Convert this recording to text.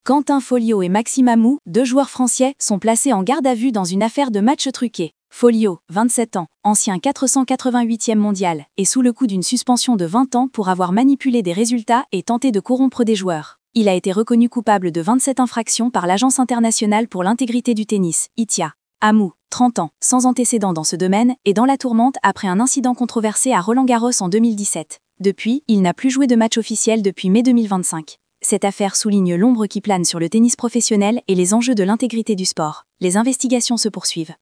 Quentin Folliot et Maxime Amou, 2 joueurs français, sont placés en garde à vue dans une affaire de match truqué. Folliot, 27 ans, ancien 488e mondial, est sous le coup d'une suspension de 20 ans pour avoir manipulé des résultats et tenté de corrompre des joueurs. Il a été reconnu coupable de 27 infractions par l'Agence internationale pour l'intégrité du tennis, ITIA. Amou, 30 ans, sans antécédent dans ce domaine, est dans la tourmente après un incident controversé à Roland-Garros en 2017. Depuis, il n'a plus joué de match officiel depuis mai 2025. Cette affaire souligne l'ombre qui plane sur le tennis professionnel et les enjeux de l'intégrité du sport. Les investigations se poursuivent.